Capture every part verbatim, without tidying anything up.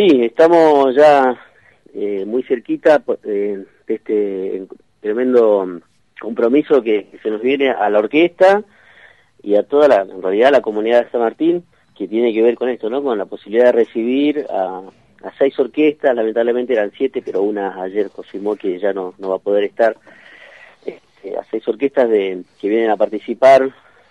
Sí, estamos ya eh, muy cerquita eh, de este tremendo compromiso que, que se nos viene a la orquesta y a toda la, en realidad, la comunidad de San Martín, que tiene que ver con esto, ¿no? Con la posibilidad de recibir a, a seis orquestas. Lamentablemente eran siete, pero una ayer confirmó que ya no, no va a poder estar. Este, a seis orquestas de, que vienen a participar,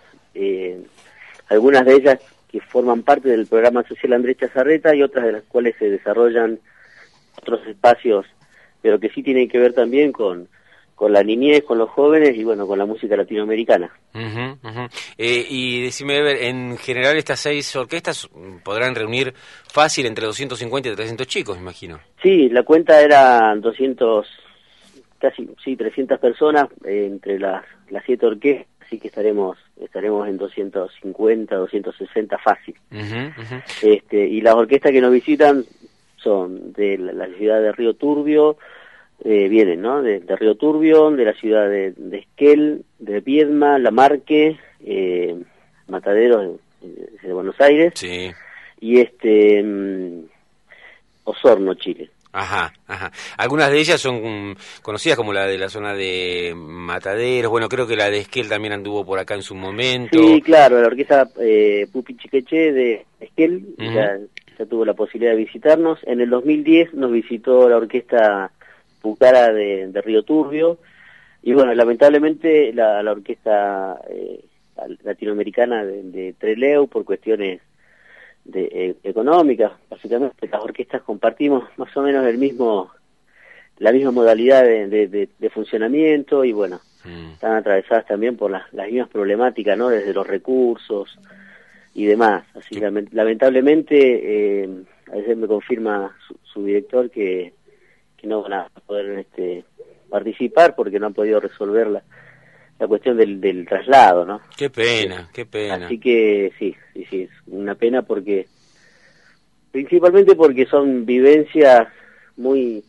eh, algunas de ellas que forman parte del programa social Andrés Chazarreta y otras de las cuales se desarrollan otros espacios, pero que sí tienen que ver también con, con la niñez, con los jóvenes y bueno, con la música latinoamericana. Uh-huh, uh-huh. Eh, y decime, Ever, en general estas seis orquestas podrán reunir fácil entre doscientos cincuenta y trescientos chicos, imagino. Sí, la cuenta era doscientos, casi, sí, trescientas personas eh, entre las, las siete orquestas. Así que estaremos estaremos en doscientos cincuenta, doscientos sesenta fácil. Uh-huh, uh-huh. Este, y las orquestas que nos visitan son de la, la ciudad de Río Turbio, eh, vienen, ¿no? De, de Río Turbio, de la ciudad de, de Esquel, de Viedma, La Marque, eh, Mataderos de, de Buenos Aires, sí. Y este um, Osorno, Chile. Ajá, ajá. Algunas de ellas son conocidas como la de la zona de Mataderos. Bueno, creo que la de Esquel también anduvo por acá en su momento. Sí, claro, la orquesta eh, Pupi Chiqueche de Esquel uh-huh. ya, ya tuvo la posibilidad de visitarnos. En el dos mil diez nos visitó la orquesta Pucara de, de Río Turbio. Y bueno, lamentablemente la, la orquesta eh, latinoamericana de, de Trelew, por cuestiones de eh, económicas, básicamente las orquestas compartimos más o menos el mismo la misma modalidad de, de, de, de funcionamiento y bueno, mm. están atravesadas también por las, las mismas problemáticas, ¿no? Desde los recursos y demás, así que lamentablemente eh, a veces me confirma su, su director que, que no van a poder este, participar porque no han podido resolver la la cuestión del, del traslado, ¿no? Qué pena, qué pena. Así que sí, sí, sí, es una pena porque, principalmente porque son vivencias muy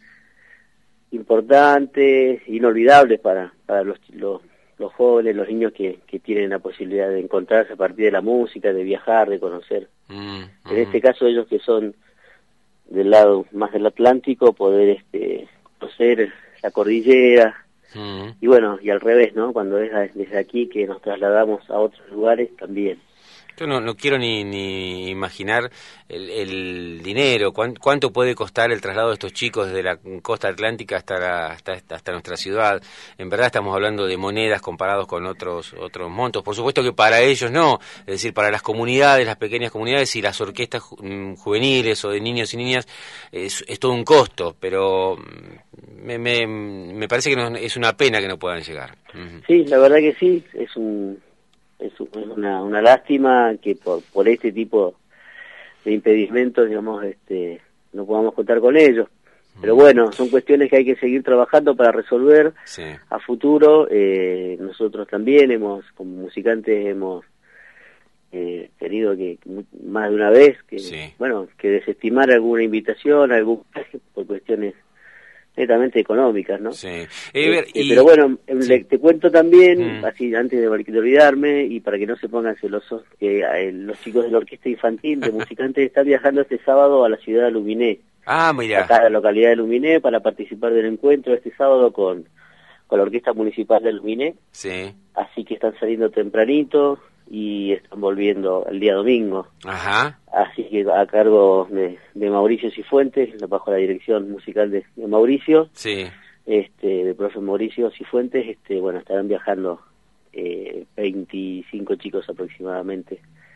importantes, inolvidables para, para los, los, los jóvenes, los niños que, que tienen la posibilidad de encontrarse a partir de la música, de viajar, de conocer. Mm, mm. En este caso ellos que son del lado más del Atlántico, poder este, conocer la cordillera. Uh-huh. Y bueno, y al revés, ¿no? Cuando es desde aquí que nos trasladamos a otros lugares también. Yo no, no quiero ni, ni imaginar el, el dinero, cuánto, cuánto puede costar el traslado de estos chicos desde la costa atlántica hasta, la, hasta, hasta nuestra ciudad. En verdad estamos hablando de monedas comparados con otros otros montos. Por supuesto que para ellos no, es decir, para las comunidades, las pequeñas comunidades y las orquestas ju- juveniles o de niños y niñas es, es todo un costo, pero me, me, me parece que no, es una pena que no puedan llegar. Uh-huh. Sí, la verdad que sí, es un... es una, una lástima que por, por este tipo de impedimentos, digamos, este, no podamos contar con ellos. Pero bueno, son cuestiones que hay que seguir trabajando para resolver sí. a futuro. Eh, nosotros también hemos, como musicantes, hemos eh, tenido que, más de una vez, que sí. bueno, que desestimar alguna invitación, algún viaje por cuestiones netamente económicas, ¿no? Sí. Eh, y... Pero bueno, sí. le, te cuento también, mm. así antes de, de olvidarme, y para que no se pongan celosos, que eh, los chicos de la Orquesta Infantil de Musicantes están viajando este sábado a la ciudad de Luminé. Ah, mira. Acá en la localidad de Luminé, para participar del encuentro este sábado con, con la Orquesta Municipal de Luminé. Sí. Así que están saliendo tempranito y están volviendo el día domingo. Ajá. Así que a cargo de, de Mauricio Cifuentes, bajo la dirección musical de, de Mauricio, sí. este, de profe Mauricio Cifuentes, este, bueno, estarán viajando eh, veinticinco chicos aproximadamente,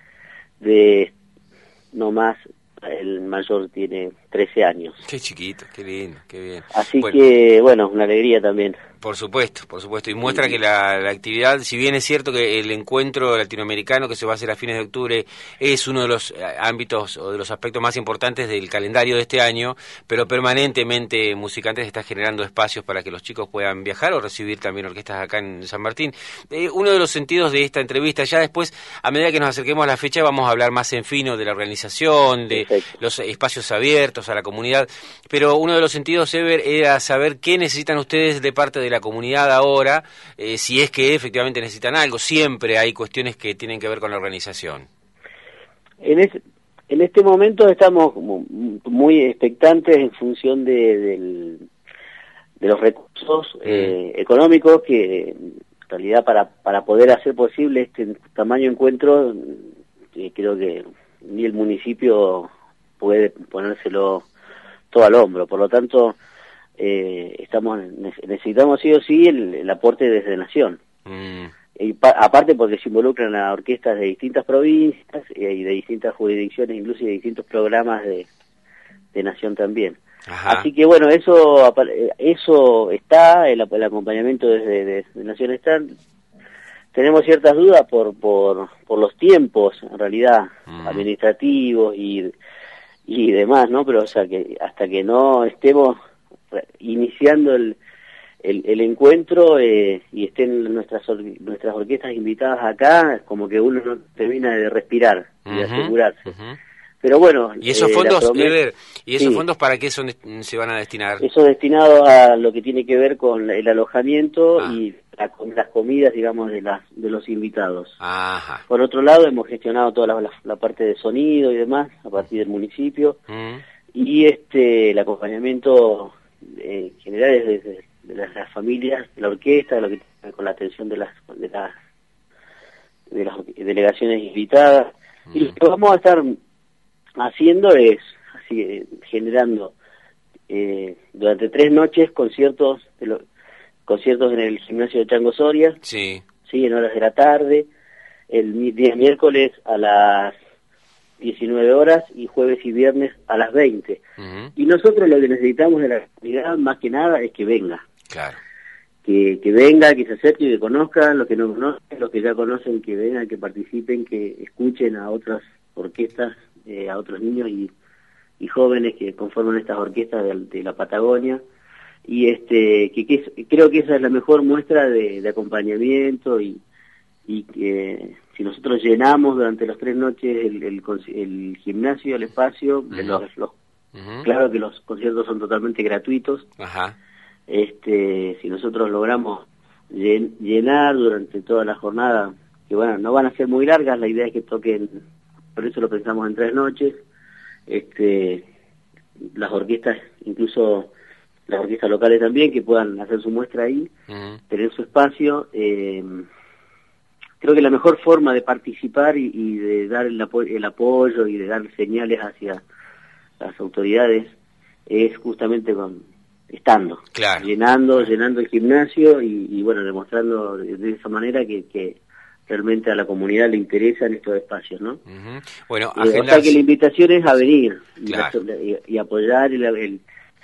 de no más, el mayor tiene trece años. Qué chiquito, qué lindo, qué bien. Así bueno. que, bueno, una alegría también. Por supuesto, por supuesto, y muestra que la, la actividad, si bien es cierto que el encuentro latinoamericano que se va a hacer a fines de octubre es uno de los ámbitos o de los aspectos más importantes del calendario de este año, pero permanentemente Musicantes está generando espacios para que los chicos puedan viajar o recibir también orquestas acá en San Martín. Eh, uno de los sentidos de esta entrevista, ya después, a medida que nos acerquemos a la fecha, vamos a hablar más en fino de la organización, de Perfecto. Los espacios abiertos a la comunidad, pero uno de los sentidos, Ever, era saber qué necesitan ustedes de parte de la comunidad ahora, eh, si es que efectivamente necesitan algo. Siempre hay cuestiones que tienen que ver con la organización. En ese, En este momento estamos muy expectantes en función de, del, de los recursos eh, económicos que en realidad para, para poder hacer posible este tamaño encuentro, eh, creo que ni el municipio puede ponérselo todo al hombro. Por lo tanto, eh, estamos necesitamos sí o sí el, el aporte desde Nación. Mm. Y pa aparte porque se involucran a orquestas de distintas provincias y de distintas jurisdicciones, incluso de distintos programas de, de Nación también. Ajá. Así que bueno, eso eso está, el, el acompañamiento desde de, de Nación está. Tenemos ciertas dudas por por por los tiempos, en realidad, mm. administrativos y y demás, ¿no? Pero o sea que hasta que no estemos iniciando el El, el encuentro eh, y estén nuestras or nuestras orquestas invitadas acá, como que uno no termina de respirar y uh-huh, de asegurarse. Uh-huh. Pero bueno... ¿Y esos eh, fondos, Ever, ¿y esos sí. fondos para qué son se van a destinar? Eso destinado a lo que tiene que ver con el alojamiento ah. y la, las comidas, digamos, de, las, de los invitados. Ajá. Por otro lado, hemos gestionado toda la, la, la parte de sonido y demás, a partir del municipio, uh-huh. y este el acompañamiento eh, general es desde... de las, las familias, de la orquesta, de lo que tiene que ver con la atención de las de las, de las delegaciones invitadas. Mm. Y lo que vamos a estar haciendo es así, generando eh, durante tres noches conciertos de lo, conciertos en el gimnasio de Chango Soria, sí. sí, en horas de la tarde, el día miércoles a las diecinueve horas y jueves y viernes a las veinte. Uh-huh. Y nosotros lo que necesitamos de la comunidad más que nada es que venga. Claro. Que, que venga, que se acerque y que conozca, los que no conocen, los que ya conocen, que vengan, que participen, que escuchen a otras orquestas, eh, a otros niños y, y jóvenes que conforman estas orquestas de, de la Patagonia. Y este que, que es, creo que esa es la mejor muestra de, de acompañamiento y, y que si nosotros llenamos durante las tres noches el, el, el gimnasio, el espacio, uh-huh. los, los, uh-huh. claro que los conciertos son totalmente gratuitos. Ajá. Este, si nosotros logramos llenar durante toda la jornada, que bueno, no van a ser muy largas, la idea es que toquen, por eso lo pensamos en tres noches, este, las orquestas, incluso las orquestas locales también, que puedan hacer su muestra ahí, uh-huh. tener su espacio. Eh, creo que la mejor forma de participar y, y de dar el, apo el apoyo y de dar señales hacia las autoridades es justamente con estando, claro. llenando, llenando el gimnasio y, y bueno, demostrando de, de esa manera que, que realmente a la comunidad le interesan estos espacios, ¿no? Uh-huh. Bueno, eh, o sea que la invitación es a venir claro. y, y, y apoyar el, el,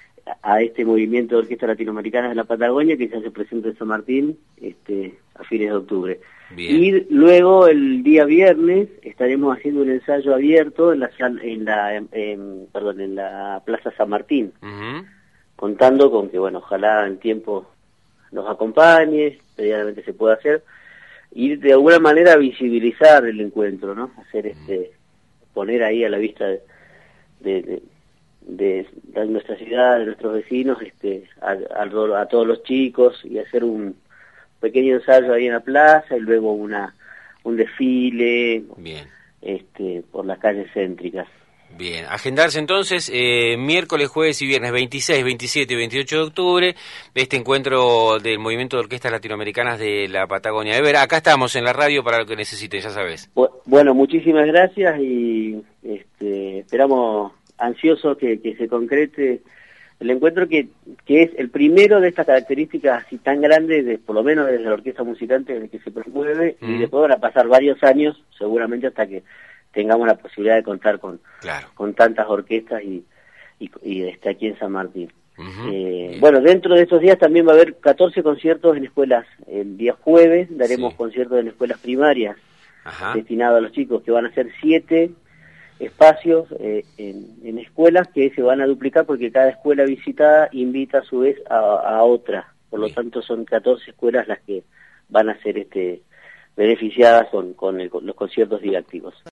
a este movimiento de orquestas latinoamericanas de la Patagonia que se hace presente en San Martín este, a fines de octubre. Bien. Y luego el día viernes estaremos haciendo un ensayo abierto en la en la en, en, perdón en la Plaza San Martín. Uh-huh. Contando con que, bueno, ojalá en tiempo nos acompañe, medianamente se pueda hacer, y de alguna manera visibilizar el encuentro, ¿no? Hacer este, poner ahí a la vista de, de, de, de, de nuestra ciudad, de nuestros vecinos, este, a, a, a todos los chicos, y hacer un pequeño ensayo ahí en la plaza, y luego una un desfile, bien. Este, por las calles céntricas. Bien, agendarse entonces eh, miércoles, jueves y viernes veintiséis, veintisiete y veintiocho de octubre este encuentro del Movimiento de Orquestas Latinoamericanas de la Patagonia. Ever, acá estamos en la radio para lo que necesites, ya sabes. Bueno, muchísimas gracias y este, esperamos ansiosos que, que se concrete el encuentro que, que es el primero de estas características así tan grandes, de, por lo menos desde la orquesta musicante desde que se promueve mm. y después van a pasar varios años seguramente hasta que tengamos la posibilidad de contar con claro. con tantas orquestas y, y, y está aquí en San Martín. Uh-huh. eh, bueno, dentro de estos días también va a haber catorce conciertos en escuelas. El día jueves daremos sí. conciertos en escuelas primarias Ajá. destinados a los chicos, que van a ser siete espacios eh, en, en escuelas que se van a duplicar porque cada escuela visitada invita a su vez a, a otra. Por lo Bien. tanto son catorce escuelas las que van a ser este beneficiadas con, con, el, con los conciertos didácticos.